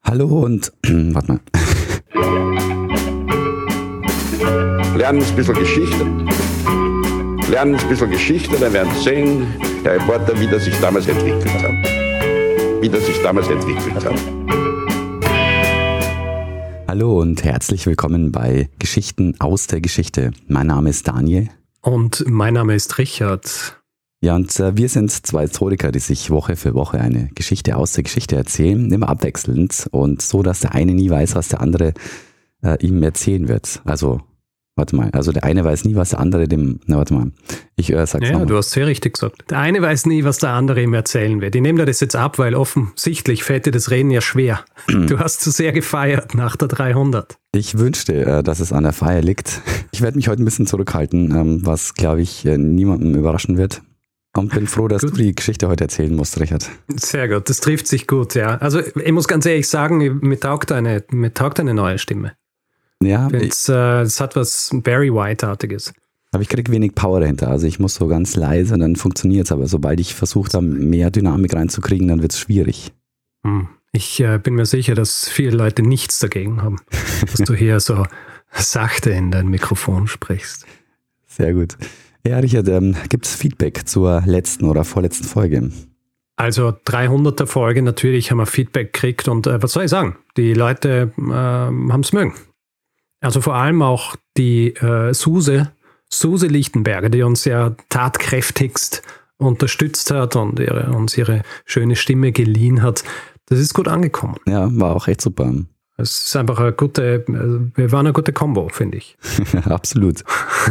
Hallo und warte mal. Lernen ein bisschen Geschichte. Lernen ein bisschen Geschichte, dann werden Sie sehen, der Reporter, wie das sich damals entwickelt hat. Hallo und herzlich willkommen bei Geschichten aus der Geschichte. Mein Name ist Daniel. Und mein Name ist Richard. Ja, und wir sind zwei Historiker, die sich Woche für Woche eine Geschichte aus der Geschichte erzählen, immer abwechselnd und so, dass der eine nie weiß, was der andere ihm erzählen wird. Also der eine weiß nie, was der andere sag's Ja, nochmal. du hast sehr richtig gesagt. Der eine weiß nie, was der andere ihm erzählen wird. Ich nehme dir das jetzt ab, weil offensichtlich fällt dir das Reden ja schwer. Du hast zu sehr gefeiert nach der 300. Ich wünschte, dass es an der Feier liegt. Ich werde mich heute ein bisschen zurückhalten, was, glaube ich, niemandem überraschen wird. Und bin froh, dass du die Geschichte heute erzählen musst, Richard. Sehr gut, das trifft sich gut, ja. Also ich muss ganz ehrlich sagen, mir taugt eine neue Stimme. Ja, es hat was Barry White-artiges. Aber ich kriege wenig Power dahinter. Also ich muss so ganz leise, dann funktioniert es. Aber sobald ich versuche, da mehr Dynamik reinzukriegen, dann wird es schwierig. Ich bin mir sicher, dass viele Leute nichts dagegen haben, dass du hier so sachte in dein Mikrofon sprichst. Sehr gut. Ja, Richard, gibt es Feedback zur letzten oder vorletzten Folge? Also 300er Folge, natürlich haben wir Feedback gekriegt und was soll ich sagen? Die Leute haben es mögen. Also vor allem auch die Suse Lichtenberger, die uns ja tatkräftigst unterstützt hat und uns ihre schöne Stimme geliehen hat. Das ist gut angekommen. Ja, war auch echt super. Es ist einfach wir waren eine gute Kombo, finde ich. Absolut.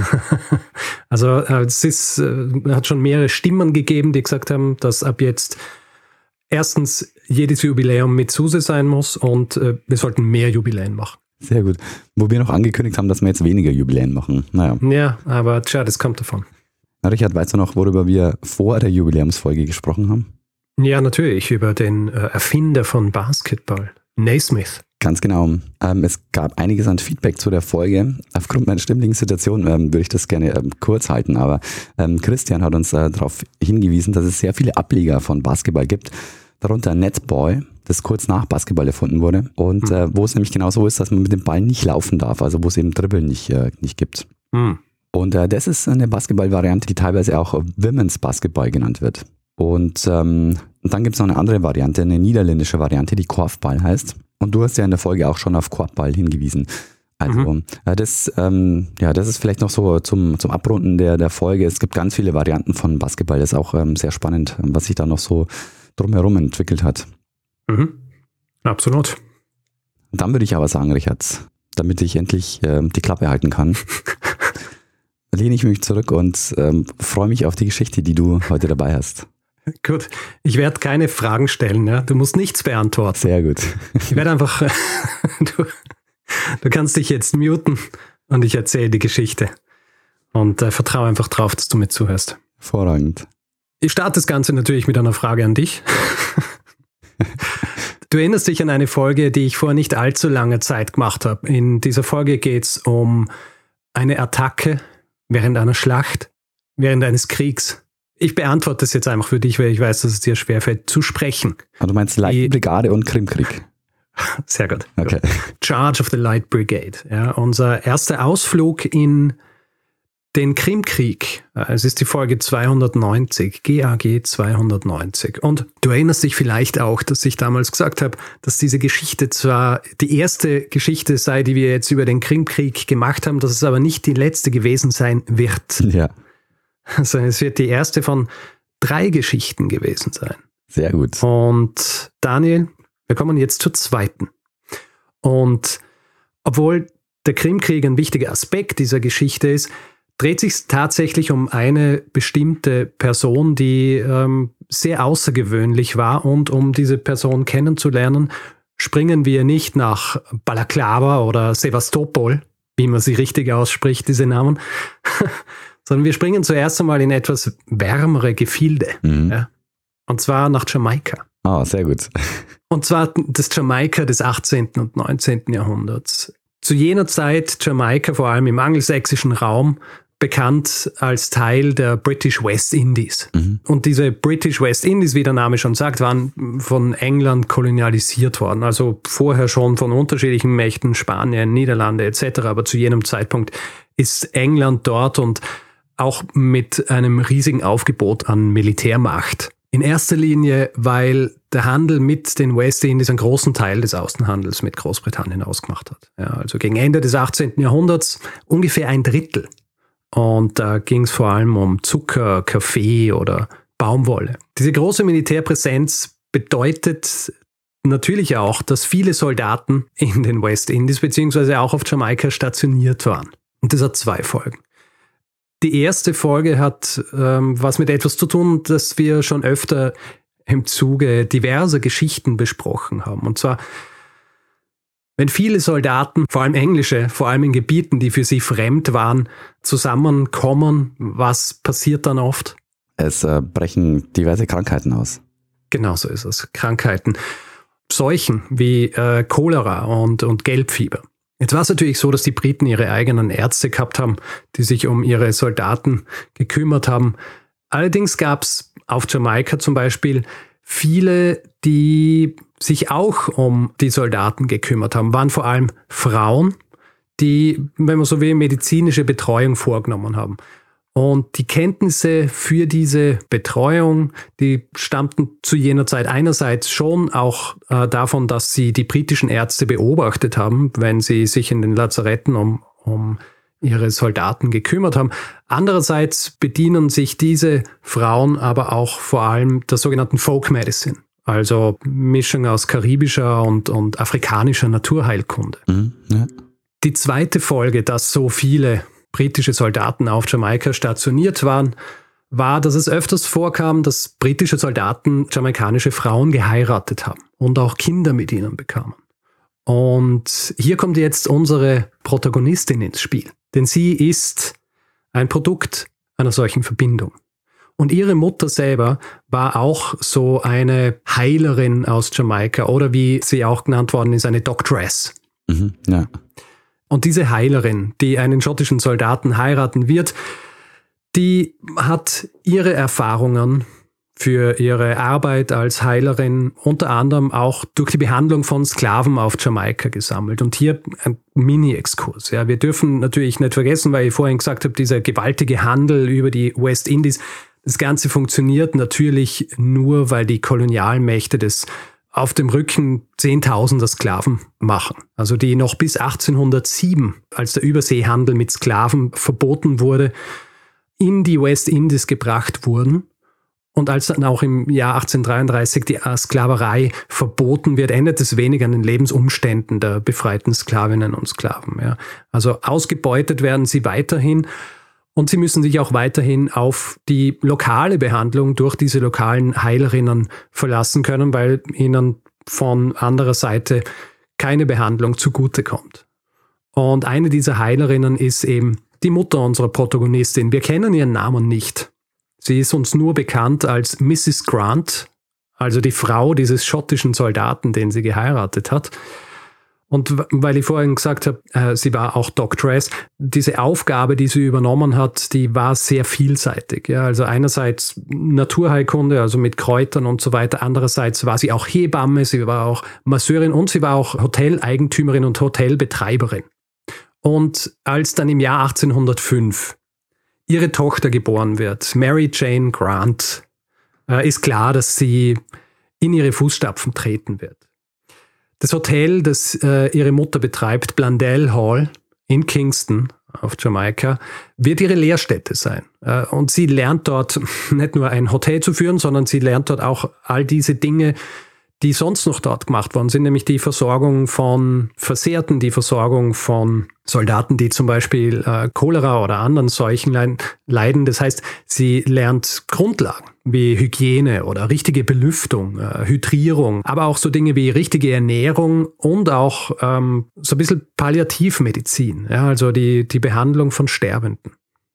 Also es hat schon mehrere Stimmen gegeben, die gesagt haben, dass ab jetzt erstens jedes Jubiläum mit Suse sein muss und wir sollten mehr Jubiläen machen. Sehr gut. Wo wir noch angekündigt haben, dass wir jetzt weniger Jubiläen machen. Naja. Ja, aber tja, das kommt davon. Richard, weißt du noch, worüber wir vor der Jubiläumsfolge gesprochen haben? Ja, natürlich, über den Erfinder von Basketball, Naismith. Ganz genau. Es gab einiges an Feedback zu der Folge. Aufgrund meiner stimmlichen Situation würde ich das gerne kurz halten, aber Christian hat uns darauf hingewiesen, dass es sehr viele Ableger von Basketball gibt, darunter Netball, das kurz nach Basketball erfunden wurde und wo es nämlich genau so ist, dass man mit dem Ball nicht laufen darf, also wo es eben Dribbeln nicht gibt. Und das ist eine Basketball-Variante, die teilweise auch Women's Basketball genannt wird. Und dann gibt es noch eine andere Variante, eine niederländische Variante, die Korfball heißt. Und du hast ja in der Folge auch schon auf Korbball hingewiesen. Also das ist vielleicht noch so zum Abrunden der Folge. Es gibt ganz viele Varianten von Basketball. Das ist auch sehr spannend, was sich da noch so drumherum entwickelt hat. Absolut. Und dann würde ich aber sagen, Richard, damit ich endlich die Klappe halten kann, lehne ich mich zurück und freue mich auf die Geschichte, die du heute dabei hast. Gut, ich werde keine Fragen stellen, ja? Du musst nichts beantworten. Sehr gut. Ich werde einfach, du kannst dich jetzt muten und ich erzähle die Geschichte und vertraue einfach drauf, dass du mir zuhörst. Hervorragend. Ich starte das Ganze natürlich mit einer Frage an dich. Du erinnerst dich an eine Folge, die ich vor nicht allzu langer Zeit gemacht habe. In dieser Folge geht es um eine Attacke während einer Schlacht, während eines Kriegs. Ich beantworte das jetzt einfach für dich, weil ich weiß, dass es dir schwerfällt zu sprechen. Du meinst Light-Brigade und Krimkrieg? Sehr gut. Okay. Charge of the Light Brigade. Ja, unser erster Ausflug in den Krimkrieg. Es ist die Folge 290, GAG 290. Und du erinnerst dich vielleicht auch, dass ich damals gesagt habe, dass diese Geschichte zwar die erste Geschichte sei, die wir jetzt über den Krimkrieg gemacht haben, dass es aber nicht die letzte gewesen sein wird. Ja. Also es wird die erste von 3 Geschichten gewesen sein. Sehr gut. Und Daniel, wir kommen jetzt zur zweiten. Und obwohl der Krimkrieg ein wichtiger Aspekt dieser Geschichte ist, dreht sich tatsächlich um eine bestimmte Person, die sehr außergewöhnlich war. Und um diese Person kennenzulernen, springen wir nicht nach Balaklava oder Sevastopol, wie man sie richtig ausspricht, diese Namen, sondern wir springen zuerst einmal in etwas wärmere Gefilde. Ja? Und zwar nach Jamaika. Ah, sehr gut. Und zwar das Jamaika des 18. und 19. Jahrhunderts. Zu jener Zeit Jamaika, vor allem im angelsächsischen Raum, bekannt als Teil der British West Indies. Und diese British West Indies, wie der Name schon sagt, waren von England kolonialisiert worden. Also vorher schon von unterschiedlichen Mächten, Spanien, Niederlande etc. Aber zu jenem Zeitpunkt ist England dort und auch mit einem riesigen Aufgebot an Militärmacht. In erster Linie, weil der Handel mit den West Indies einen großen Teil des Außenhandels mit Großbritannien ausgemacht hat. Ja, also gegen Ende des 18. Jahrhunderts ungefähr 1/3. Und da ging es vor allem um Zucker, Kaffee oder Baumwolle. Diese große Militärpräsenz bedeutet natürlich auch, dass viele Soldaten in den West Indies beziehungsweise auch auf Jamaika stationiert waren. Und das hat 2 Folgen. Die erste Folge hat was mit etwas zu tun, das wir schon öfter im Zuge diverser Geschichten besprochen haben. Und zwar, wenn viele Soldaten, vor allem englische, vor allem in Gebieten, die für sie fremd waren, zusammenkommen, was passiert dann oft? Es brechen diverse Krankheiten aus. Genau so ist es. Krankheiten. Seuchen wie Cholera und Gelbfieber. Jetzt war es natürlich so, dass die Briten ihre eigenen Ärzte gehabt haben, die sich um ihre Soldaten gekümmert haben. Allerdings gab es auf Jamaika zum Beispiel viele, die sich auch um die Soldaten gekümmert haben, waren vor allem Frauen, die, wenn man so will, medizinische Betreuung vorgenommen haben. Und die Kenntnisse für diese Betreuung, die stammten zu jener Zeit einerseits schon auch davon, dass sie die britischen Ärzte beobachtet haben, wenn sie sich in den Lazaretten um ihre Soldaten gekümmert haben. Andererseits bedienen sich diese Frauen aber auch vor allem der sogenannten Folk Medicine, also Mischung aus karibischer und afrikanischer Naturheilkunde. Ja. Die zweite Folge, dass so viele britische Soldaten auf Jamaika stationiert waren, war, dass es öfters vorkam, dass britische Soldaten jamaikanische Frauen geheiratet haben und auch Kinder mit ihnen bekamen. Und hier kommt jetzt unsere Protagonistin ins Spiel, denn sie ist ein Produkt einer solchen Verbindung. Und ihre Mutter selber war auch so eine Heilerin aus Jamaika oder wie sie auch genannt worden ist, eine Doctress. Ja. Und diese Heilerin, die einen schottischen Soldaten heiraten wird, die hat ihre Erfahrungen für ihre Arbeit als Heilerin unter anderem auch durch die Behandlung von Sklaven auf Jamaika gesammelt. Und hier ein Mini-Exkurs. Ja, wir dürfen natürlich nicht vergessen, weil ich vorhin gesagt habe, dieser gewaltige Handel über die West Indies, das Ganze funktioniert natürlich nur, weil die Kolonialmächte das auf dem Rücken Zehntausender Sklaven machen. Also die noch bis 1807, als der Überseehandel mit Sklaven verboten wurde, in die West Indies gebracht wurden. Und als dann auch im Jahr 1833 die Sklaverei verboten wird, ändert es wenig an den Lebensumständen der befreiten Sklavinnen und Sklaven. Ja. Also ausgebeutet werden sie weiterhin und sie müssen sich auch weiterhin auf die lokale Behandlung durch diese lokalen Heilerinnen verlassen können, weil ihnen von anderer Seite keine Behandlung zugutekommt. Und eine dieser Heilerinnen ist eben die Mutter unserer Protagonistin. Wir kennen ihren Namen nicht. Sie ist uns nur bekannt als Mrs. Grant, also die Frau dieses schottischen Soldaten, den sie geheiratet hat. Und weil ich vorhin gesagt habe, sie war auch Doctress, diese Aufgabe, die sie übernommen hat, die war sehr vielseitig. Ja, also einerseits Naturheilkunde, also mit Kräutern und so weiter. Andererseits war sie auch Hebamme, sie war auch Masseurin und sie war auch Hoteleigentümerin und Hotelbetreiberin. Und als dann im Jahr 1805 ihre Tochter geboren wird, Mary Jane Grant, ist klar, dass sie in ihre Fußstapfen treten wird. Das Hotel, das ihre Mutter betreibt, Blundell Hall in Kingston auf Jamaika, wird ihre Lehrstätte sein. Und sie lernt dort nicht nur ein Hotel zu führen, sondern sie lernt dort auch all diese Dinge, die sonst noch dort gemacht worden sind, nämlich die Versorgung von Versehrten, die Versorgung von Soldaten, die zum Beispiel Cholera oder anderen Seuchen leiden. Das heißt, sie lernt Grundlagen wie Hygiene oder richtige Belüftung, Hydrierung, aber auch so Dinge wie richtige Ernährung und auch so ein bisschen Palliativmedizin, ja, also die Behandlung von Sterbenden.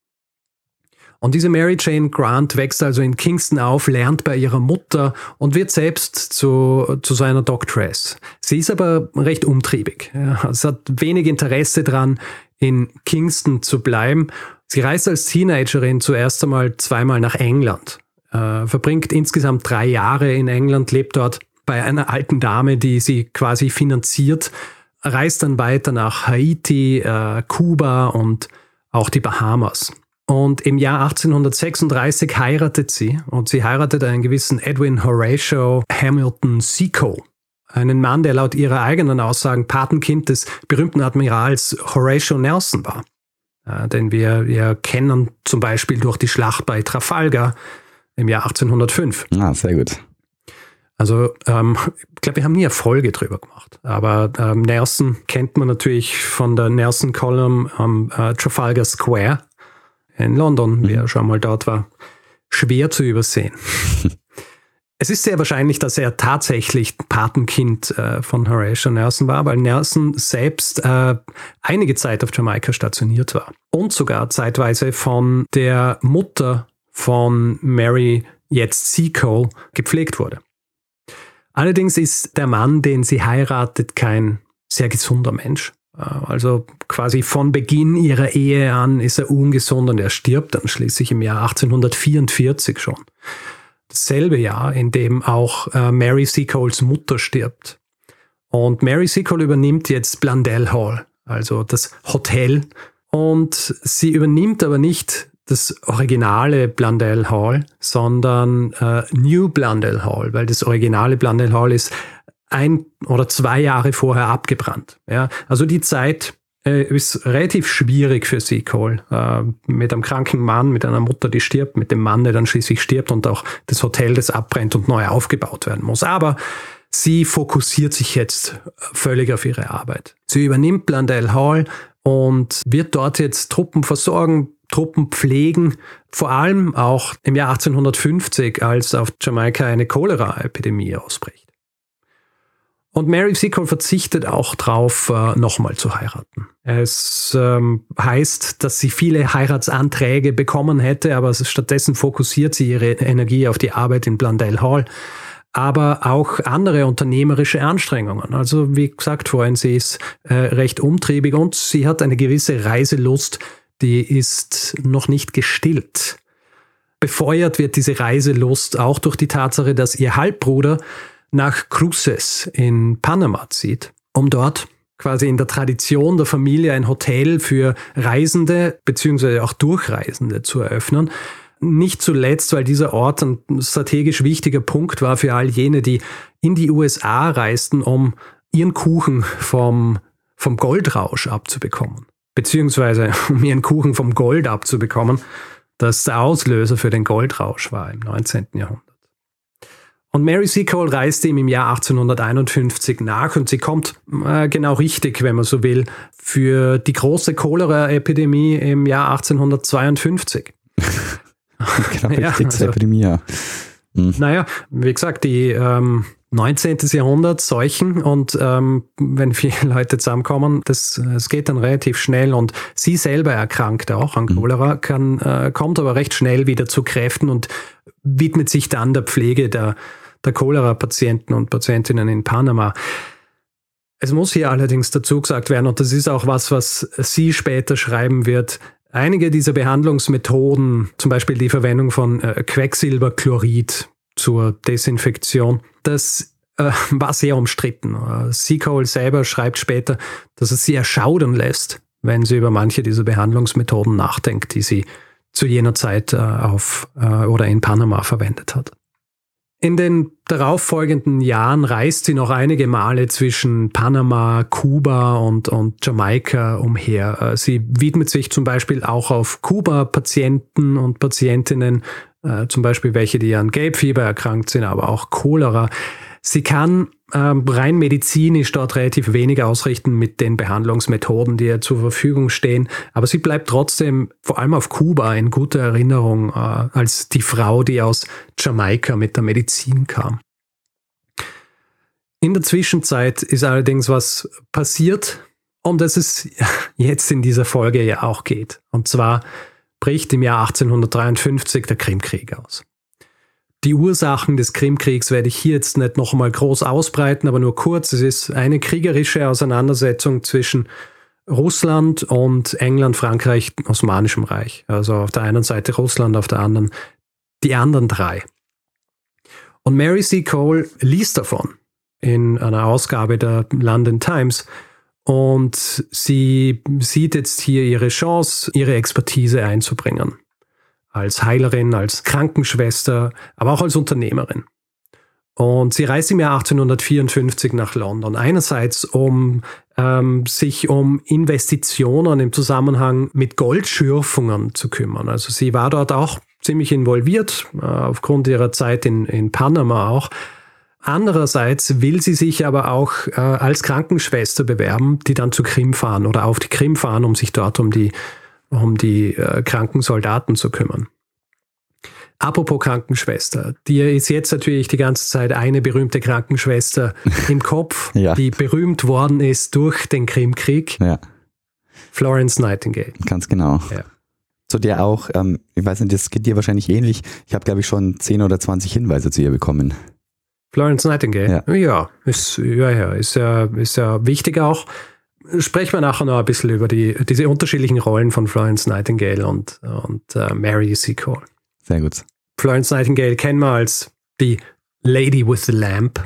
Und diese Mary Jane Grant wächst also in Kingston auf, lernt bei ihrer Mutter und wird selbst zu seiner Doctress. Sie ist aber recht umtriebig. Ja. Sie hat wenig Interesse daran, in Kingston zu bleiben. Sie reist als Teenagerin zuerst einmal zweimal nach England, verbringt insgesamt 3 Jahre in England, lebt dort bei einer alten Dame, die sie quasi finanziert, reist dann weiter nach Haiti, Kuba und auch die Bahamas. Und im Jahr 1836 heiratet sie, und sie heiratet einen gewissen Edwin Horatio Hamilton Seacoe. Einen Mann, der laut ihrer eigenen Aussagen Patenkind des berühmten Admirals Horatio Nelson war. Den wir kennen zum Beispiel durch die Schlacht bei Trafalgar im Jahr 1805. Ah, sehr gut. Also ich glaube, wir haben nie eine Folge drüber gemacht. Aber Nelson kennt man natürlich von der Nelson Column am Trafalgar Square in London, wer schon mal dort war. Schwer zu übersehen. Es ist sehr wahrscheinlich, dass er tatsächlich Patenkind von Horatio Nelson war, weil Nelson selbst einige Zeit auf Jamaika stationiert war und sogar zeitweise von der Mutter von Mary, jetzt Seacoe, gepflegt wurde. Allerdings ist der Mann, den sie heiratet, kein sehr gesunder Mensch. Also quasi von Beginn ihrer Ehe an ist er ungesund und er stirbt dann schließlich im Jahr 1844 schon. Dasselbe Jahr, in dem auch Mary Seacoles Mutter stirbt. Und Mary Seacole übernimmt jetzt Blundell Hall, also das Hotel. Und sie übernimmt aber nicht das originale Blundell Hall, sondern New Blundell Hall, weil das originale Blundell Hall ist 1 oder 2 Jahre vorher abgebrannt. Ja, also die Zeit ist relativ schwierig für Seacole. Mit einem kranken Mann, mit einer Mutter, die stirbt, mit dem Mann, der dann schließlich stirbt und auch das Hotel, das abbrennt und neu aufgebaut werden muss. Aber sie fokussiert sich jetzt völlig auf ihre Arbeit. Sie übernimmt Blundell Hall und wird dort jetzt Truppen versorgen, Truppen pflegen, vor allem auch im Jahr 1850, als auf Jamaika eine Cholera-Epidemie ausbricht. Und Mary Seacole verzichtet auch darauf, nochmal zu heiraten. Es heißt, dass sie viele Heiratsanträge bekommen hätte, aber stattdessen fokussiert sie ihre Energie auf die Arbeit in Blundell Hall, aber auch andere unternehmerische Anstrengungen. Also wie gesagt vorhin, sie ist recht umtriebig und sie hat eine gewisse Reiselust, die ist noch nicht gestillt. Befeuert wird diese Reiselust auch durch die Tatsache, dass ihr Halbbruder nach Cruces in Panama zieht, um dort quasi in der Tradition der Familie ein Hotel für Reisende bzw. auch Durchreisende zu eröffnen. Nicht zuletzt, weil dieser Ort ein strategisch wichtiger Punkt war für all jene, die in die USA reisten, um ihren Kuchen vom Goldrausch abzubekommen. Beziehungsweise um ihren Kuchen vom Gold abzubekommen, das der Auslöser für den Goldrausch war im 19. Jahrhundert. Und Mary Seacole reiste ihm im Jahr 1851 nach und sie kommt genau richtig, wenn man so will, für die große Cholera-Epidemie im Jahr 1852. Genau, richtig, zur Epidemie, ja. Naja, wie gesagt, die 19. Jahrhundert, Seuchen und wenn viele Leute zusammenkommen, es geht dann relativ schnell und sie selber erkrankt auch an Cholera, kommt aber recht schnell wieder zu Kräften und widmet sich dann der Pflege der Cholera-Patienten und Patientinnen in Panama. Es muss hier allerdings dazu gesagt werden, und das ist auch was sie später schreiben wird, einige dieser Behandlungsmethoden, zum Beispiel die Verwendung von Quecksilberchlorid zur Desinfektion, das war sehr umstritten. Seacole selber schreibt später, dass es sie erschaudern lässt, wenn sie über manche dieser Behandlungsmethoden nachdenkt, die sie zu jener Zeit oder in Panama verwendet hat. In den darauffolgenden Jahren reist sie noch einige Male zwischen Panama, Kuba und Jamaika umher. Sie widmet sich zum Beispiel auch auf Kuba-Patienten und Patientinnen, zum Beispiel welche, die an Gelbfieber erkrankt sind, aber auch Cholera. Sie kann rein medizinisch dort relativ wenig ausrichten mit den Behandlungsmethoden, die ihr zur Verfügung stehen. Aber sie bleibt trotzdem vor allem auf Kuba in guter Erinnerung als die Frau, die aus Jamaika mit der Medizin kam. In der Zwischenzeit ist allerdings was passiert, um das es jetzt in dieser Folge ja auch geht. Und zwar bricht im Jahr 1853 der Krimkrieg aus. Die Ursachen des Krimkriegs werde ich hier jetzt nicht noch einmal groß ausbreiten, aber nur kurz. Es ist eine kriegerische Auseinandersetzung zwischen Russland und England, Frankreich, Osmanischem Reich. Also auf der einen Seite Russland, auf der anderen die anderen 3. Und Mary Seacole liest davon in einer Ausgabe der London Times und sie sieht jetzt hier ihre Chance, ihre Expertise einzubringen. Als Heilerin, als Krankenschwester, aber auch als Unternehmerin. Und sie reist im Jahr 1854 nach London. Einerseits, um sich um Investitionen im Zusammenhang mit Goldschürfungen zu kümmern. Also sie war dort auch ziemlich involviert, aufgrund ihrer Zeit in Panama auch. Andererseits will sie sich aber auch als Krankenschwester bewerben, die dann zur Krim fahren oder auf die Krim fahren, um sich dort um die kranken Soldaten zu kümmern. Apropos Krankenschwester, dir ist jetzt natürlich die ganze Zeit eine berühmte Krankenschwester im Kopf, Ja. die berühmt worden ist durch den Krimkrieg. Ja, Florence Nightingale. ganz genau. Ja. Zu der auch, ich weiß nicht, das geht dir wahrscheinlich ähnlich. Ich habe, glaube ich, schon 10 oder 20 Hinweise zu ihr bekommen. Florence Nightingale? Ja, ist ja wichtig auch. Sprechen wir nachher noch ein bisschen über diese unterschiedlichen Rollen von Florence Nightingale und Mary Seacole. Sehr gut. Florence Nightingale kennen wir als die Lady with the Lamp.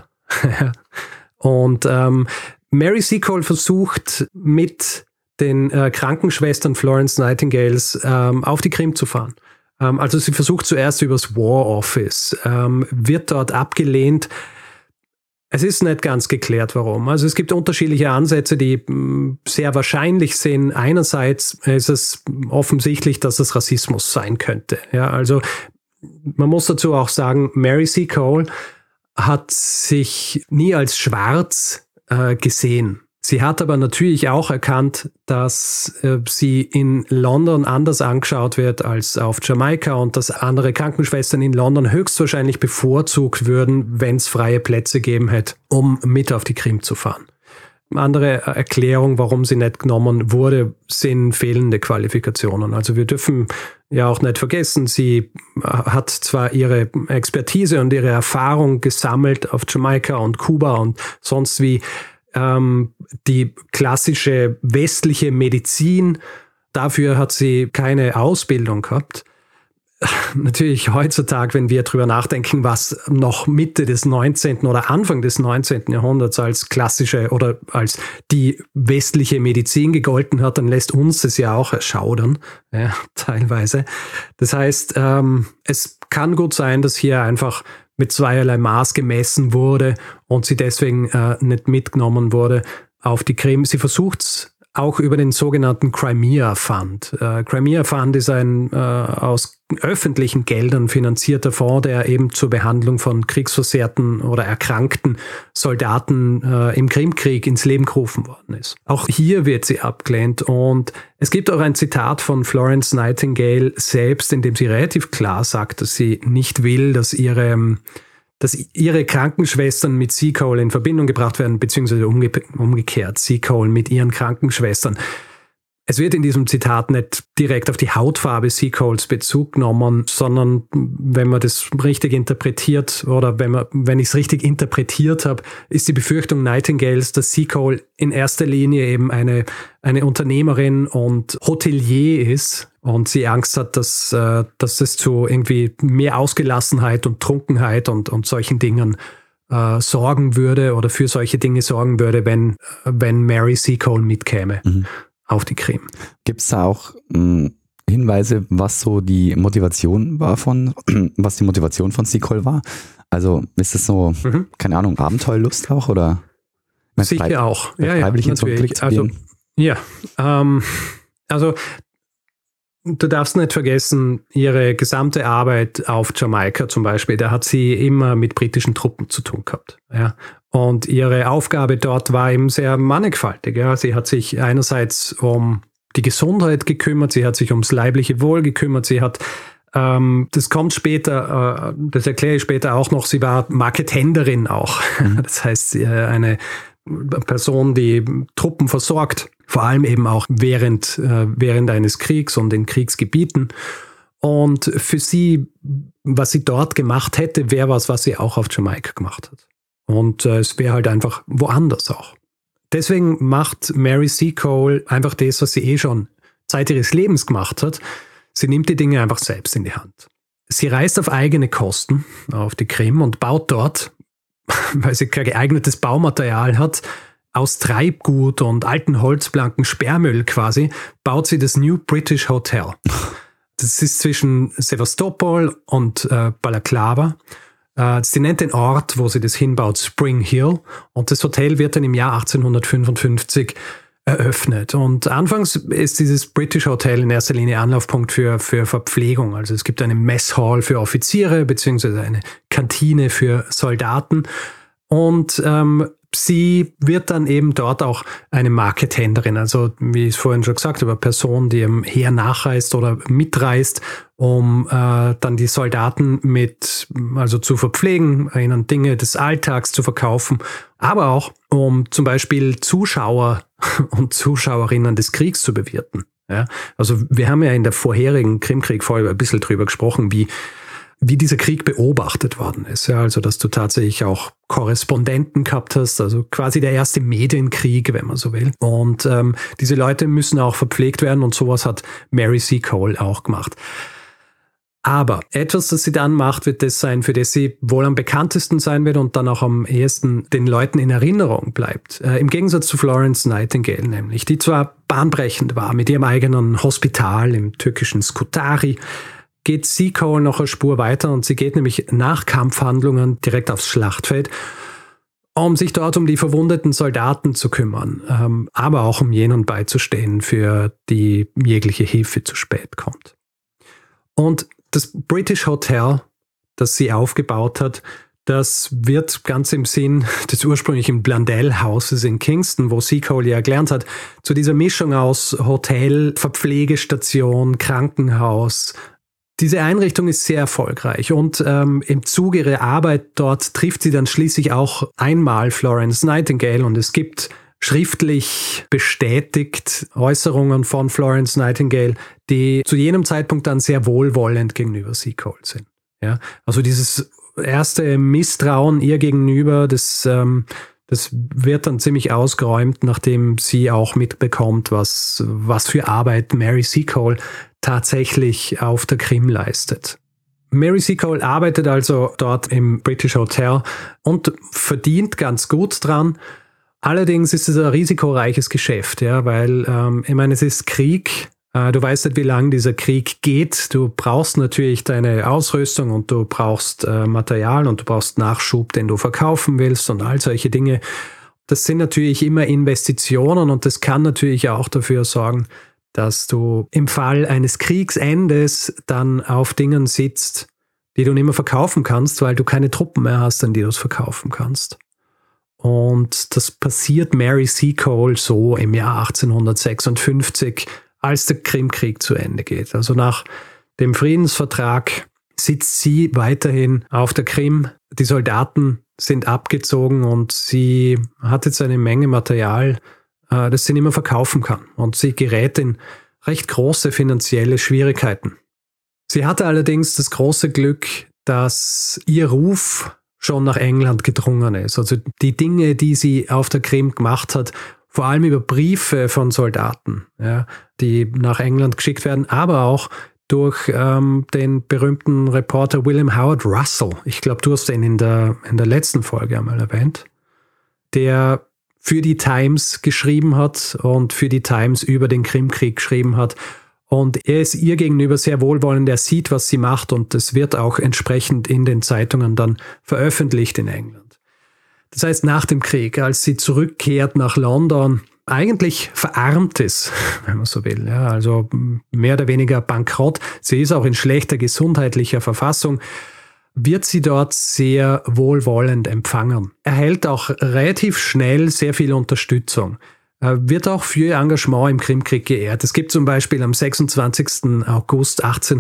Und Mary Seacole versucht mit den Krankenschwestern Florence Nightingales auf die Krim zu fahren. Also sie versucht zuerst übers War Office, wird dort abgelehnt. Es ist nicht ganz geklärt, warum. Also es gibt unterschiedliche Ansätze, die sehr wahrscheinlich sind. Einerseits ist es offensichtlich, dass es Rassismus sein könnte. Ja, also man muss dazu auch sagen, Mary Seacole hat sich nie als schwarz gesehen. Sie hat aber natürlich auch erkannt, dass sie in London anders angeschaut wird als auf Jamaika und dass andere Krankenschwestern in London höchstwahrscheinlich bevorzugt würden, wenn es freie Plätze gegeben hätte, um mit auf die Krim zu fahren. Andere Erklärung, warum sie nicht genommen wurde, sind fehlende Qualifikationen. Also wir dürfen ja auch nicht vergessen, sie hat zwar ihre Expertise und ihre Erfahrung gesammelt auf Jamaika und Kuba und sonst wie, die klassische westliche Medizin, dafür hat sie keine Ausbildung gehabt. Natürlich heutzutage, wenn wir drüber nachdenken, was noch Mitte des 19. oder Anfang des 19. Jahrhunderts als klassische oder als die westliche Medizin gegolten hat, dann lässt uns das ja auch erschaudern, ja, teilweise. Das heißt, es kann gut sein, dass hier einfach mit zweierlei Maß gemessen wurde und sie deswegen nicht mitgenommen wurde auf die Krim. Sie versucht es auch über den sogenannten Crimea Fund. Crimea Fund ist ein aus öffentlichen Geldern finanzierter Fonds, der eben zur Behandlung von kriegsversehrten oder erkrankten Soldaten im Krimkrieg ins Leben gerufen worden ist. Auch hier wird sie abgelehnt und es gibt auch ein Zitat von Florence Nightingale selbst, in dem sie relativ klar sagt, dass sie nicht will, dass ihre Krankenschwestern mit Seacole in Verbindung gebracht werden, beziehungsweise umgekehrt, Seacole mit ihren Krankenschwestern. Es wird in diesem Zitat nicht direkt auf die Hautfarbe Seacoles Bezug genommen, sondern wenn man das richtig interpretiert oder wenn ich es richtig interpretiert habe, ist die Befürchtung Nightingales, dass Seacole in erster Linie eben eine Unternehmerin und Hotelier ist und sie Angst hat, dass das zu irgendwie mehr Ausgelassenheit und Trunkenheit und solchen Dingen sorgen würde oder für solche Dinge sorgen würde, wenn Mary Seacole mitkäme. Auf die Krim. Gibt es da auch Hinweise, was so die Motivation war was die Motivation von Seacole war? Also ist es so, keine Ahnung, Abenteuerlust auch oder? Sicher auch. Ja, freiwillig natürlich. Also du darfst nicht vergessen, ihre gesamte Arbeit auf Jamaika zum Beispiel, da hat sie immer mit britischen Truppen zu tun gehabt. Ja. Und ihre Aufgabe dort war eben sehr mannigfaltig. Ja. Sie hat sich einerseits um die Gesundheit gekümmert, sie hat sich ums leibliche Wohl gekümmert, sie hat, das kommt später, das erkläre ich später auch noch, sie war Marketenderin auch. Das heißt, eine Person, die Truppen versorgt, vor allem eben auch während eines Kriegs und in Kriegsgebieten. Und für sie, was sie dort gemacht hätte, wäre was sie auch auf Jamaika gemacht hat. Und es wäre halt einfach woanders auch deswegen macht Mary Seacole einfach das, was sie schon Zeit ihres Lebens gemacht hat. Sie nimmt die Dinge einfach selbst in die Hand. Sie reist auf eigene Kosten auf die Krim und baut dort, weil sie kein geeignetes Baumaterial hat, aus Treibgut und alten Holzplanken, Sperrmüll quasi, baut sie das New British Hotel. Das ist zwischen Sevastopol und Balaklava. Sie nennt den Ort, wo sie das hinbaut, Spring Hill. Und das Hotel wird dann im Jahr 1855 eröffnet. Und anfangs ist dieses British Hotel in erster Linie Anlaufpunkt für Verpflegung. Also es gibt eine Messhall für Offiziere beziehungsweise eine Kantine für Soldaten. Und sie wird dann eben dort auch eine Markethändlerin, also wie ich es vorhin schon gesagt habe, eine Person, die im Heer nachreist oder mitreist, um dann die Soldaten zu verpflegen, ihnen Dinge des Alltags zu verkaufen, aber auch um zum Beispiel Zuschauer und Zuschauerinnen des Kriegs zu bewirten. Ja? Also wir haben ja in der vorherigen Krimkrieg-Folge ein bisschen drüber gesprochen, wie dieser Krieg beobachtet worden ist. Ja, also, dass du tatsächlich auch Korrespondenten gehabt hast, also quasi der erste Medienkrieg, wenn man so will. Und diese Leute müssen auch verpflegt werden und sowas hat Mary Seacole auch gemacht. Aber etwas, das sie dann macht, wird das sein, für das sie wohl am bekanntesten sein wird und dann auch am ehesten den Leuten in Erinnerung bleibt. Im Gegensatz zu Florence Nightingale nämlich, die zwar bahnbrechend war mit ihrem eigenen Hospital im türkischen Scutari, geht Seacole noch eine Spur weiter und sie geht nämlich nach Kampfhandlungen direkt aufs Schlachtfeld, um sich dort um die verwundeten Soldaten zu kümmern, aber auch um jenen beizustehen, für die jegliche Hilfe zu spät kommt. Und das British Hotel, das sie aufgebaut hat, das wird ganz im Sinn des ursprünglichen Blundell-Hauses in Kingston, wo Seacole ja gelernt hat, zu dieser Mischung aus Hotel, Verpflegestation, Krankenhaus. Diese Einrichtung ist sehr erfolgreich und im Zuge ihrer Arbeit dort trifft sie dann schließlich auch einmal Florence Nightingale und es gibt schriftlich bestätigt Äußerungen von Florence Nightingale, die zu jenem Zeitpunkt dann sehr wohlwollend gegenüber Seacole sind. Ja? Also dieses erste Misstrauen ihr gegenüber, das wird dann ziemlich ausgeräumt, nachdem sie auch mitbekommt, was für Arbeit Mary Seacole tatsächlich auf der Krim leistet. Mary Seacole arbeitet also dort im British Hotel und verdient ganz gut dran. Allerdings ist es ein risikoreiches Geschäft, ja, weil ich meine, es ist Krieg. Du weißt nicht, wie lange dieser Krieg geht. Du brauchst natürlich deine Ausrüstung und du brauchst Material und du brauchst Nachschub, den du verkaufen willst und all solche Dinge. Das sind natürlich immer Investitionen und das kann natürlich auch dafür sorgen, dass du im Fall eines Kriegsendes dann auf Dingen sitzt, die du nicht mehr verkaufen kannst, weil du keine Truppen mehr hast, an die du es verkaufen kannst. Und das passiert Mary Seacole so im Jahr 1856, als der Krimkrieg zu Ende geht. Also nach dem Friedensvertrag sitzt sie weiterhin auf der Krim. Die Soldaten sind abgezogen und sie hat jetzt eine Menge Material, das sie nicht mehr verkaufen kann. Und sie gerät in recht große finanzielle Schwierigkeiten. Sie hatte allerdings das große Glück, dass ihr Ruf schon nach England gedrungen ist. Also die Dinge, die sie auf der Krim gemacht hat, vor allem über Briefe von Soldaten, ja, die nach England geschickt werden, aber auch durch den berühmten Reporter William Howard Russell. Ich glaube, du hast den in der letzten Folge einmal erwähnt, der für die Times geschrieben hat und für die Times über den Krimkrieg geschrieben hat. Und er ist ihr gegenüber sehr wohlwollend, er sieht, was sie macht und es wird auch entsprechend in den Zeitungen dann veröffentlicht in England. Das heißt, nach dem Krieg, als sie zurückkehrt nach London, eigentlich verarmt ist, wenn man so will. Ja, also mehr oder weniger bankrott. Sie ist auch in schlechter gesundheitlicher Verfassung, wird sie dort sehr wohlwollend empfangen. Erhält auch relativ schnell sehr viel Unterstützung. Wird auch für ihr Engagement im Krimkrieg geehrt. Es gibt zum Beispiel am 26. August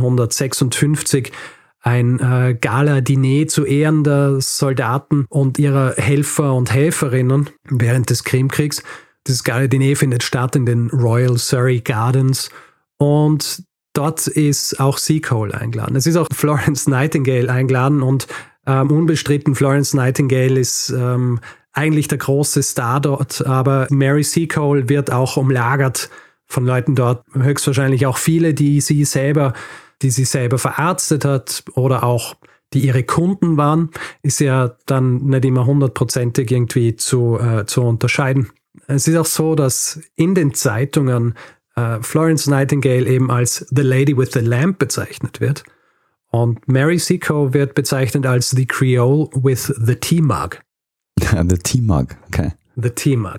1856 ein Gala-Diner zu Ehren der Soldaten und ihrer Helfer und Helferinnen während des Krimkriegs. Das Gala-Diner findet statt in den Royal Surrey Gardens und dort ist auch Seacole eingeladen. Es ist auch Florence Nightingale eingeladen und unbestritten, Florence Nightingale ist eigentlich der große Star dort, aber Mary Seacole wird auch umlagert von Leuten dort, höchstwahrscheinlich auch viele, die sie selber verarztet hat oder auch die ihre Kunden waren, ist ja dann nicht immer 100%ig irgendwie zu unterscheiden. Es ist auch so, dass in den Zeitungen Florence Nightingale eben als The Lady with the Lamp bezeichnet wird und Mary Seacole wird bezeichnet als The Creole with the Tea Mug. The Tea Mug, okay. The Tea Mug.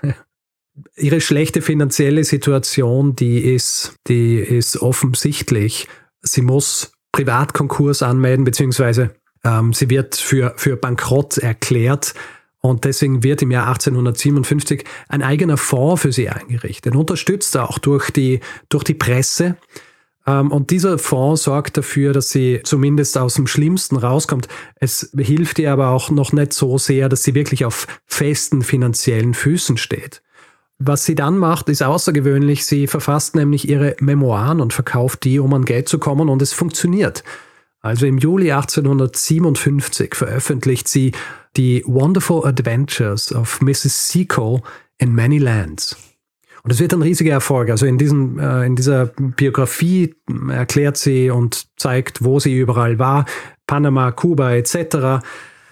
Ihre schlechte finanzielle Situation, die ist offensichtlich. Sie muss Privatkonkurs anmelden, beziehungsweise sie wird für Bankrott erklärt und deswegen wird im Jahr 1857 ein eigener Fonds für sie eingerichtet, unterstützt auch durch die Presse. Und dieser Fonds sorgt dafür, dass sie zumindest aus dem Schlimmsten rauskommt. Es hilft ihr aber auch noch nicht so sehr, dass sie wirklich auf festen finanziellen Füßen steht. Was sie dann macht, ist außergewöhnlich. Sie verfasst nämlich ihre Memoiren und verkauft die, um an Geld zu kommen, und es funktioniert. Also im Juli 1857 veröffentlicht sie die Wonderful Adventures of Mrs. Seacole in Many Lands. Und es wird ein riesiger Erfolg. Also in dieser Biografie erklärt sie und zeigt, wo sie überall war, Panama, Kuba etc.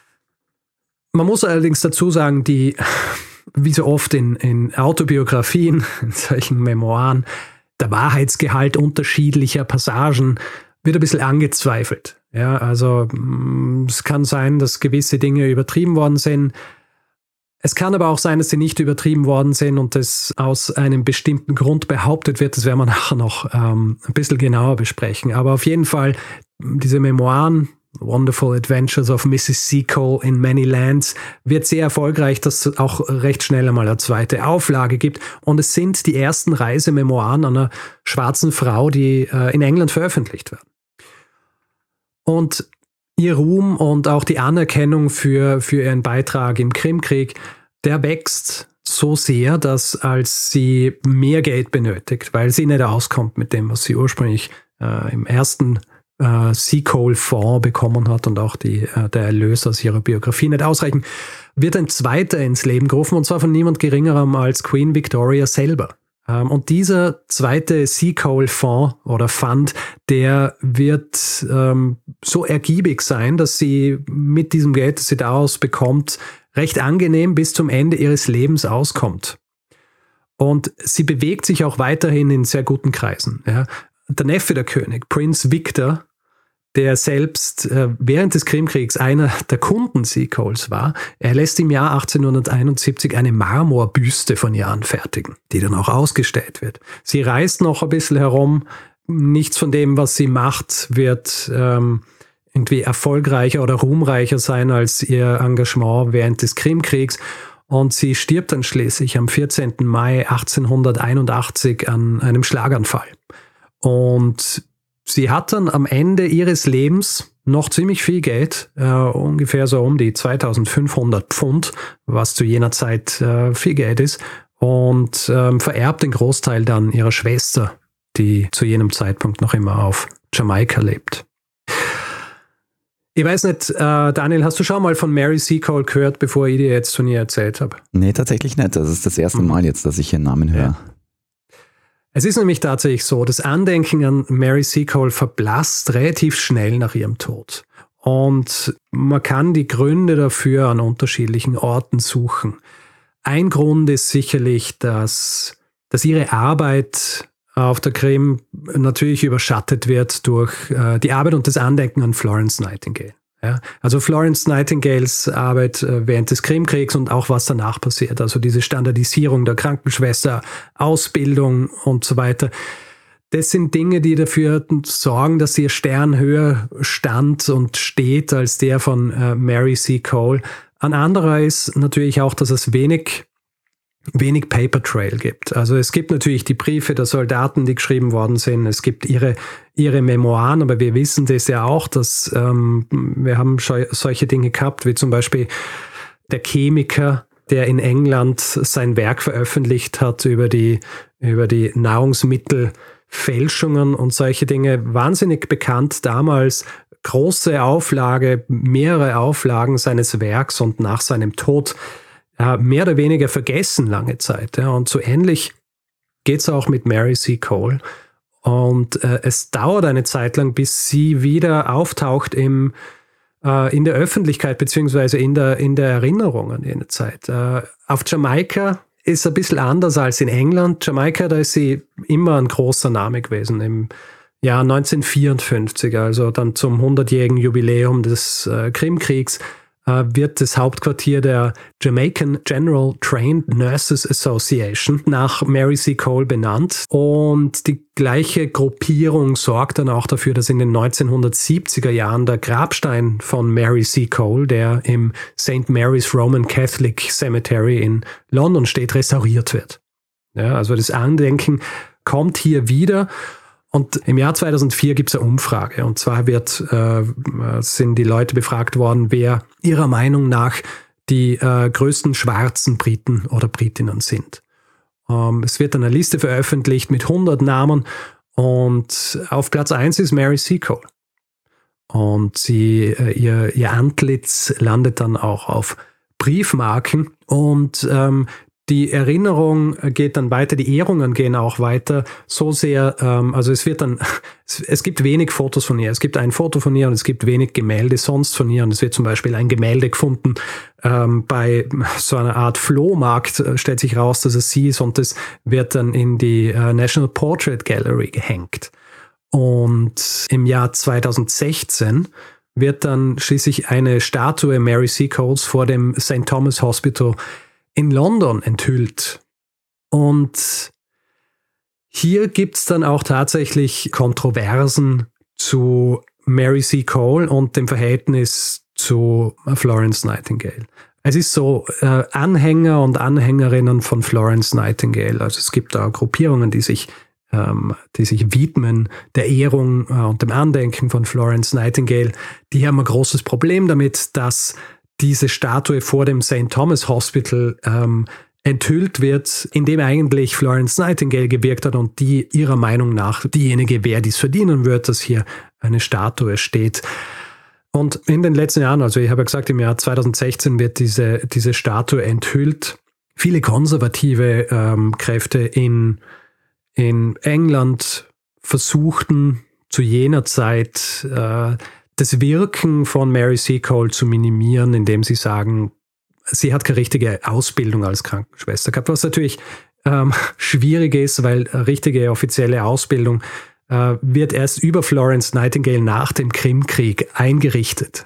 Man muss allerdings dazu sagen, wie so oft in Autobiografien, in solchen Memoiren, der Wahrheitsgehalt unterschiedlicher Passagen wird ein bisschen angezweifelt. Ja, also es kann sein, dass gewisse Dinge übertrieben worden sind. Es kann aber auch sein, dass sie nicht übertrieben worden sind und das aus einem bestimmten Grund behauptet wird. Das werden wir nachher noch ein bisschen genauer besprechen. Aber auf jeden Fall, diese Memoiren, Wonderful Adventures of Mrs. Seacole in Many Lands, wird sehr erfolgreich, dass es auch recht schnell einmal eine zweite Auflage gibt. Und es sind die ersten Reisememoiren einer schwarzen Frau, die in England veröffentlicht werden. Und ihr Ruhm und auch die Anerkennung für ihren Beitrag im Krimkrieg, der wächst so sehr, dass als sie mehr Geld benötigt, weil sie nicht auskommt mit dem, was sie ursprünglich im ersten Seacole-Fonds bekommen hat und auch der Erlös aus ihrer Biografie nicht ausreichen, wird ein zweiter ins Leben gerufen, und zwar von niemand Geringerem als Queen Victoria selber. Und dieser zweite Seacole-Fonds oder Fund, der wird so ergiebig sein, dass sie mit diesem Geld, das sie daraus bekommt, recht angenehm bis zum Ende ihres Lebens auskommt. Und sie bewegt sich auch weiterhin in sehr guten Kreisen. Ja. Der Neffe der König, Prinz Victor, der selbst während des Krimkriegs einer der Kunden Seacoles war, er lässt im Jahr 1871 eine Marmorbüste von ihr anfertigen, die dann auch ausgestellt wird. Sie reist noch ein bisschen herum. Nichts von dem, was sie macht, wird irgendwie erfolgreicher oder ruhmreicher sein als ihr Engagement während des Krimkriegs. Und sie stirbt dann schließlich am 14. Mai 1881 an einem Schlaganfall. Und sie hat dann am Ende ihres Lebens noch ziemlich viel Geld, ungefähr so um die 2500 Pfund, was zu jener Zeit viel Geld ist, und vererbt den Großteil dann ihrer Schwester, die zu jenem Zeitpunkt noch immer auf Jamaika lebt. Ich weiß nicht, Daniel, hast du schon mal von Mary Seacole gehört, bevor ich dir jetzt von ihr erzählt habe? Nee, tatsächlich nicht. Das ist das erste Mal jetzt, dass ich ihren Namen höre. Ja. Es ist nämlich tatsächlich so, das Andenken an Mary Seacole verblasst relativ schnell nach ihrem Tod. Und man kann die Gründe dafür an unterschiedlichen Orten suchen. Ein Grund ist sicherlich, dass ihre Arbeit auf der Krim natürlich überschattet wird durch die Arbeit und das Andenken an Florence Nightingale. Ja, also Florence Nightingales Arbeit während des Krimkriegs und auch was danach passiert, also diese Standardisierung der Krankenschwester, Ausbildung und so weiter. Das sind Dinge, die dafür sorgen, dass ihr Stern höher stand und steht als der von Mary Seacole. Ein anderer ist natürlich auch, dass es wenig Paper Trail gibt. Also es gibt natürlich die Briefe der Soldaten, die geschrieben worden sind. Es gibt ihre Memoiren, aber wir wissen das ja auch, dass wir haben solche Dinge gehabt, wie zum Beispiel der Chemiker, der in England sein Werk veröffentlicht hat über die Nahrungsmittelfälschungen und solche Dinge. Wahnsinnig bekannt damals, große Auflage, mehrere Auflagen seines Werks, und nach seinem Tod mehr oder weniger vergessen lange Zeit. Ja. Und so ähnlich geht es auch mit Mary C. Cole. Und es dauert eine Zeit lang, bis sie wieder auftaucht in der Öffentlichkeit beziehungsweise in der Erinnerung an jene Zeit. Auf Jamaika ist ein bisschen anders als in England. Jamaika, da ist sie immer ein großer Name gewesen. Im Jahr 1954, also dann zum 100-jährigen Jubiläum des Krimkriegs, wird das Hauptquartier der Jamaican General Trained Nurses Association nach Mary C. Cole benannt. Und die gleiche Gruppierung sorgt dann auch dafür, dass in den 1970er Jahren der Grabstein von Mary C. Cole, der im St. Mary's Roman Catholic Cemetery in London steht, restauriert wird. Ja, also das Andenken kommt hier wieder. Und im Jahr 2004 gibt es eine Umfrage. Und zwar sind die Leute befragt worden, wer ihrer Meinung nach die größten schwarzen Briten oder Britinnen sind. Es wird eine Liste veröffentlicht mit 100 Namen. Und auf Platz 1 ist Mary C. Cole. Und ihr Antlitz landet dann auch auf Briefmarken. Und die Erinnerung geht dann weiter, die Ehrungen gehen auch weiter, so sehr, also es gibt wenig Fotos von ihr. Es gibt ein Foto von ihr und es gibt wenig Gemälde sonst von ihr. Und es wird zum Beispiel ein Gemälde gefunden bei so einer Art Flohmarkt, stellt sich raus, dass es sie ist, und das wird dann in die National Portrait Gallery gehängt. Und im Jahr 2016 wird dann schließlich eine Statue Mary C. Coles vor dem St. Thomas Hospital in London enthüllt. Und hier gibt es dann auch tatsächlich Kontroversen zu Mary C. Cole und dem Verhältnis zu Florence Nightingale. Es ist so, Anhänger und Anhängerinnen von Florence Nightingale, also es gibt da Gruppierungen, die sich widmen der Ehrung und dem Andenken von Florence Nightingale, die haben ein großes Problem damit, dass diese Statue vor dem St. Thomas Hospital enthüllt wird, in dem eigentlich Florence Nightingale gewirkt hat und die ihrer Meinung nach diejenige wäre, die es verdienen wird, dass hier eine Statue steht. Und in den letzten Jahren, also ich habe ja gesagt, im Jahr 2016 wird diese Statue enthüllt. Viele konservative Kräfte in England versuchten zu jener Zeit das Wirken von Mary C. Cole zu minimieren, indem sie sagen, sie hat keine richtige Ausbildung als Krankenschwester gehabt, was natürlich schwierig ist, weil eine richtige offizielle Ausbildung wird erst über Florence Nightingale nach dem Krimkrieg eingerichtet.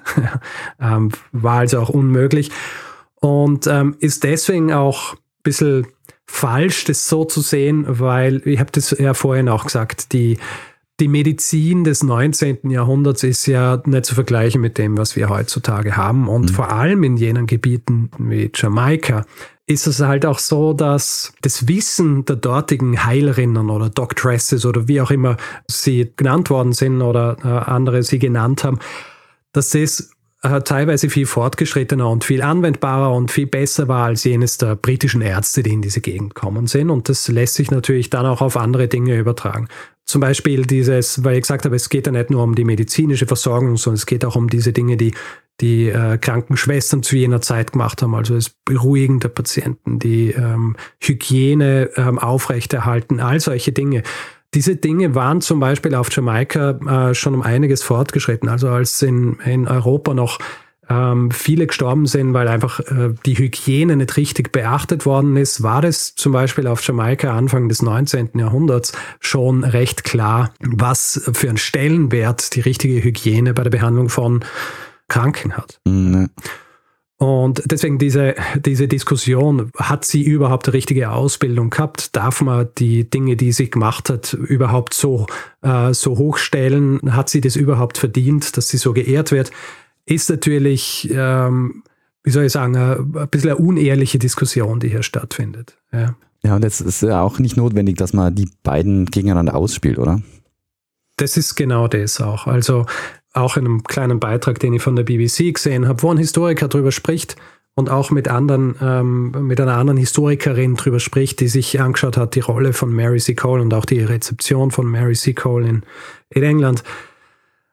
War also auch unmöglich und ist deswegen auch ein bisschen falsch, das so zu sehen, weil, ich habe das ja vorhin auch gesagt, die Medizin des 19. Jahrhunderts ist ja nicht zu vergleichen mit dem, was wir heutzutage haben. Und vor allem in jenen Gebieten wie Jamaika ist es halt auch so, dass das Wissen der dortigen Heilerinnen oder Doctresses oder wie auch immer sie genannt worden sind oder andere sie genannt haben, dass das teilweise viel fortgeschrittener und viel anwendbarer und viel besser war als jenes der britischen Ärzte, die in diese Gegend gekommen sind. Und das lässt sich natürlich dann auch auf andere Dinge übertragen. Zum Beispiel weil ich gesagt habe, es geht ja nicht nur um die medizinische Versorgung, sondern es geht auch um diese Dinge, die Krankenschwestern zu jener Zeit gemacht haben, also das Beruhigen der Patienten, die Hygiene aufrechterhalten, all solche Dinge. Diese Dinge waren zum Beispiel auf Jamaika schon um einiges fortgeschritten. Also als in Europa noch viele gestorben sind, weil einfach die Hygiene nicht richtig beachtet worden ist, war das zum Beispiel auf Jamaika Anfang des 19. Jahrhunderts schon recht klar, was für einen Stellenwert die richtige Hygiene bei der Behandlung von Kranken hat. Mhm. Und deswegen diese Diskussion, hat sie überhaupt eine richtige Ausbildung gehabt? Darf man die Dinge, die sie gemacht hat, überhaupt so hochstellen? Hat sie das überhaupt verdient, dass sie so geehrt wird? Ist natürlich, wie soll ich sagen, ein bisschen eine unehrliche Diskussion, die hier stattfindet. Ja, und jetzt ist ja auch nicht notwendig, dass man die beiden gegeneinander ausspielt, oder? Das ist genau das auch. Also auch in einem kleinen Beitrag, den ich von der BBC gesehen habe, wo ein Historiker drüber spricht und auch mit einer anderen Historikerin drüber spricht, die sich angeschaut hat, die Rolle von Mary C. Cole und auch die Rezeption von Mary C. Cole in England.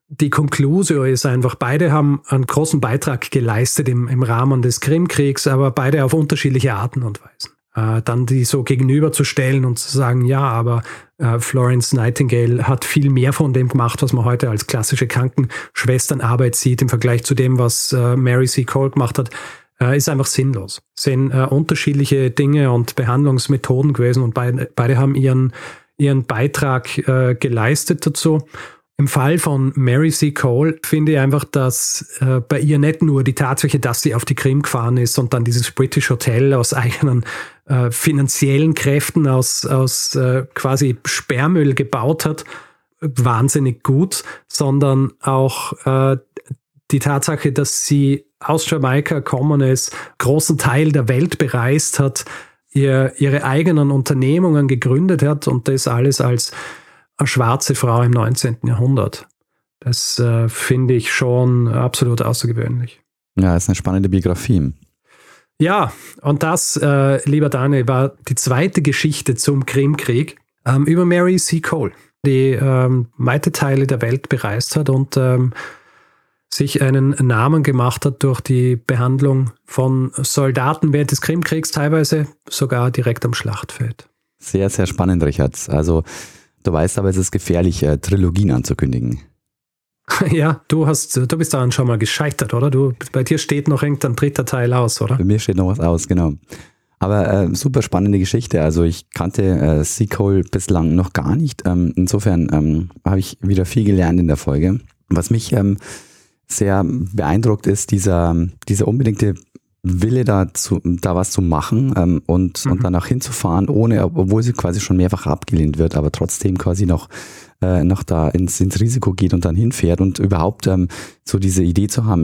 die Conclusio ist einfach, beide haben einen großen Beitrag geleistet im Rahmen des Krimkriegs, aber beide auf unterschiedliche Arten und Weisen. Dann die so gegenüberzustellen und zu sagen, ja, aber Florence Nightingale hat viel mehr von dem gemacht, was man heute als klassische Krankenschwesternarbeit sieht im Vergleich zu dem, was Mary C. Cole gemacht hat, ist einfach sinnlos. Es sind unterschiedliche Dinge und Behandlungsmethoden gewesen und beide haben ihren Beitrag geleistet dazu. Im Fall von Mary C. Cole finde ich einfach, dass bei ihr nicht nur die Tatsache, dass sie auf die Krim gefahren ist und dann dieses British Hotel aus eigenen finanziellen Kräften, aus quasi Sperrmüll gebaut hat, wahnsinnig gut, sondern auch die Tatsache, dass sie aus Jamaika gekommen ist, großen Teil der Welt bereist hat, ihre eigenen Unternehmungen gegründet hat und das alles als eine schwarze Frau im 19. Jahrhundert. Das finde ich schon absolut außergewöhnlich. Ja, das ist eine spannende Biografie. Ja, und das, lieber Daniel, war die zweite Geschichte zum Krimkrieg über Mary C. Cole, die weite Teile der Welt bereist hat und sich einen Namen gemacht hat durch die Behandlung von Soldaten während des Krimkriegs, teilweise sogar direkt am Schlachtfeld. Sehr, sehr spannend, Richard. Also du weißt aber, es ist gefährlich, Trilogien anzukündigen. Ja, du bist daran schon mal gescheitert, oder? Bei dir steht noch irgendein dritter Teil aus, oder? Bei mir steht noch was aus, genau. Aber super spannende Geschichte. Also ich kannte C. Cole bislang noch gar nicht. Insofern habe ich wieder viel gelernt in der Folge. Was mich sehr beeindruckt ist, dieser unbedingte Wille da was zu machen und danach hinzufahren, obwohl sie quasi schon mehrfach abgelehnt wird, aber trotzdem quasi noch da ins Risiko geht und dann hinfährt und überhaupt so diese Idee zu haben,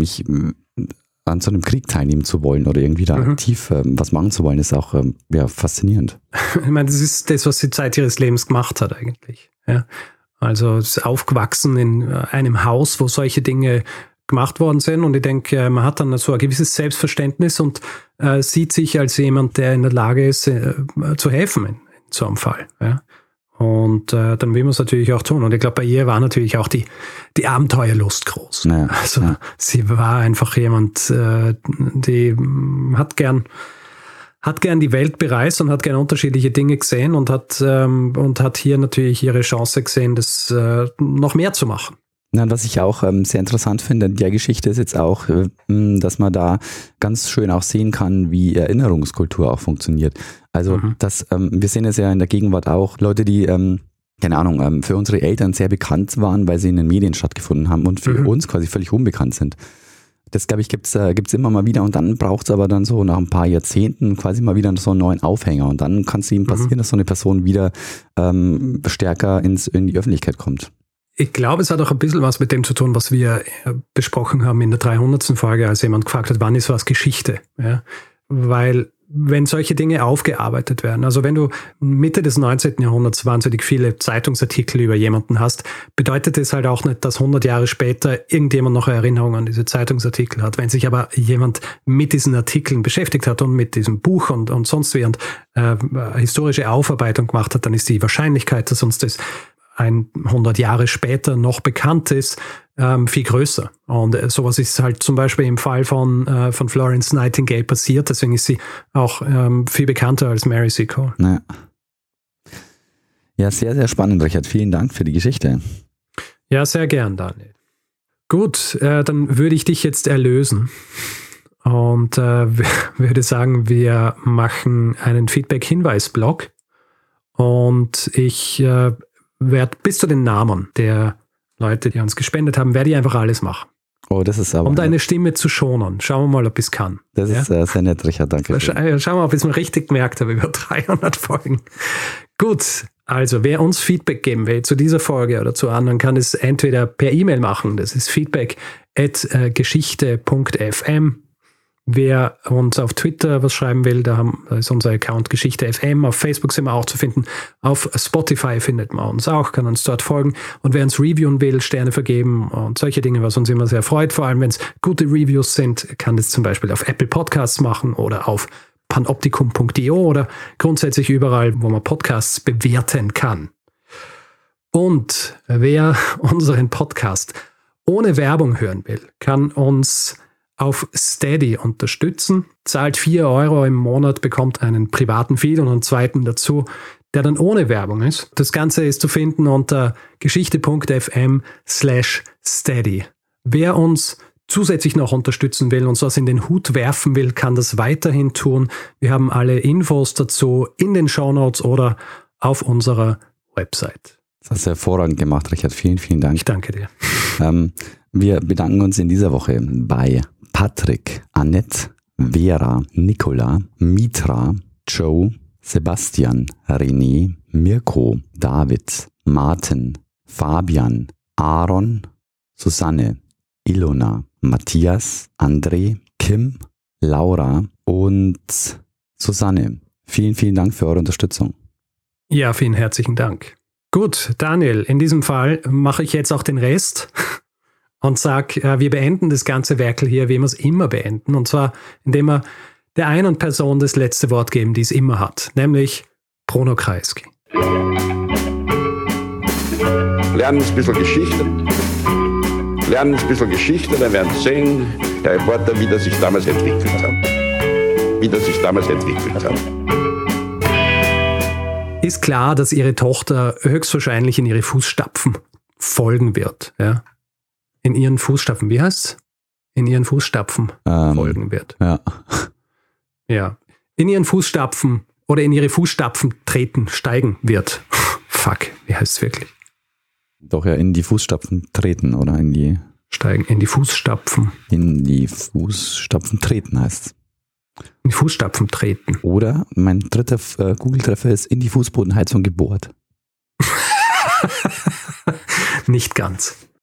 an so einem Krieg teilnehmen zu wollen oder irgendwie da aktiv was machen zu wollen, ist auch faszinierend. Ich meine, das ist das, was sie Zeit ihres Lebens gemacht hat eigentlich. Ja? Also ist aufgewachsen in einem Haus, wo solche Dinge gemacht worden sind und ich denke, man hat dann so ein gewisses Selbstverständnis und sieht sich als jemand, der in der Lage ist, zu helfen in so einem Fall. Ja? Und dann will man es natürlich auch tun. Und ich glaube, bei ihr war natürlich auch die Abenteuerlust groß. Ja, also sie war einfach jemand, die hat gern die Welt bereist und hat gern unterschiedliche Dinge gesehen und hat hier natürlich ihre Chance gesehen, das noch mehr zu machen. Ja, was ich auch sehr interessant finde in der Geschichte ist jetzt auch, dass man da ganz schön auch sehen kann, wie Erinnerungskultur auch funktioniert. Also wir sehen es ja in der Gegenwart auch, Leute, die, keine Ahnung, für unsere Eltern sehr bekannt waren, weil sie in den Medien stattgefunden haben und für uns quasi völlig unbekannt sind. Das, glaube ich, gibt's immer mal wieder und dann braucht es aber dann so nach ein paar Jahrzehnten quasi mal wieder so einen neuen Aufhänger und dann kann es eben passieren, dass so eine Person wieder stärker in die Öffentlichkeit kommt. Ich glaube, es hat auch ein bisschen was mit dem zu tun, was wir besprochen haben in der 300. Folge, als jemand gefragt hat, wann ist was Geschichte? Ja? Weil wenn solche Dinge aufgearbeitet werden, also wenn du Mitte des 19. Jahrhunderts wahnsinnig viele Zeitungsartikel über jemanden hast, bedeutet es halt auch nicht, dass 100 Jahre später irgendjemand noch eine Erinnerung an diese Zeitungsartikel hat. Wenn sich aber jemand mit diesen Artikeln beschäftigt hat und mit diesem Buch und sonst wie und historische Aufarbeitung gemacht hat, dann ist die Wahrscheinlichkeit, dass uns das 100 Jahre später noch bekannt ist, viel größer. Und sowas ist halt zum Beispiel im Fall von Florence Nightingale passiert, deswegen ist sie auch viel bekannter als Mary C. Cole. Ja, sehr, sehr spannend, Richard. Vielen Dank für die Geschichte. Ja, sehr gern, Daniel. Gut, dann würde ich dich jetzt erlösen und würde sagen, wir machen einen Feedback-Hinweis-Blog und ich werde bis zu den Namen der Leute, die uns gespendet haben, werde ich einfach alles machen. Oh, das ist aber... Um deine Stimme zu schonen. Schauen wir mal, ob ich es kann. Das ist sehr nett, Richard, danke. Schauen wir mal, ob ich es mir richtig gemerkt habe über 300 Folgen. Gut, also wer uns Feedback geben will zu dieser Folge oder zu anderen, kann es entweder per E-Mail machen. Das ist feedback@geschichte.fm. Wer uns auf Twitter was schreiben will, da ist unser Account Geschichte FM. Auf Facebook sind wir auch zu finden. Auf Spotify findet man uns auch, kann uns dort folgen. Und wer uns reviewen will, Sterne vergeben und solche Dinge, was uns immer sehr freut, vor allem wenn es gute Reviews sind, kann das zum Beispiel auf Apple Podcasts machen oder auf panoptikum.io oder grundsätzlich überall, wo man Podcasts bewerten kann. Und wer unseren Podcast ohne Werbung hören will, kann uns auf Steady unterstützen, zahlt 4 € im Monat, bekommt einen privaten Feed und einen zweiten dazu, der dann ohne Werbung ist. Das Ganze ist zu finden unter geschichte.fm/steady. Wer uns zusätzlich noch unterstützen will und was in den Hut werfen will, kann das weiterhin tun. Wir haben alle Infos dazu in den Shownotes oder auf unserer Website. Das hast du hervorragend gemacht, Richard. Vielen, vielen Dank. Ich danke dir. Wir bedanken uns in dieser Woche bei Patrick, Annette, Vera, Nicola, Mitra, Joe, Sebastian, René, Mirko, David, Martin, Fabian, Aaron, Susanne, Ilona, Matthias, André, Kim, Laura und Susanne. Vielen, vielen Dank für eure Unterstützung. Ja, vielen herzlichen Dank. Gut, Daniel, in diesem Fall mache ich jetzt auch den Rest und sage, wir beenden das ganze Werkel hier, wie wir es immer beenden. Und zwar, indem wir der einen Person das letzte Wort geben, die es immer hat, nämlich Bruno Kreisky. Lernen ein bisschen Geschichte. Lernen ein bisschen Geschichte, dann werden Sie sehen, der Reporter, wie das sich damals entwickelt hat. Ist klar, dass ihre Tochter höchstwahrscheinlich in ihre Fußstapfen folgen wird. Ja? In ihren Fußstapfen, wie heißt's? In ihren Fußstapfen folgen wird. Ja. Ja. In ihren Fußstapfen oder in ihre Fußstapfen steigen wird. Fuck, wie heißt es wirklich? Doch ja, in die Fußstapfen treten oder in die... Steigen, in die Fußstapfen. In die Fußstapfen treten heißt es. In die Fußstapfen treten. Oder mein dritter Google-Treffer ist in die Fußbodenheizung gebohrt. Nicht ganz.